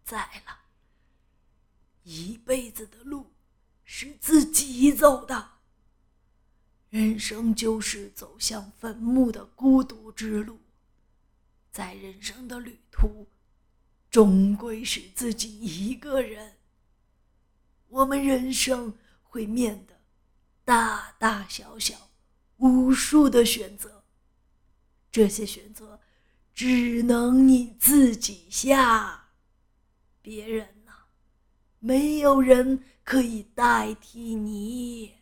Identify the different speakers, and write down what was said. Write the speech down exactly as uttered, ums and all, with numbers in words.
Speaker 1: 在了。一辈子的路是自己走的，人生就是走向坟墓的孤独之路。在人生的旅途，终归是自己一个人。我们人生会面的大大小小无数的选择，这些选择只能你自己下，别人呢，没有人可以代替你。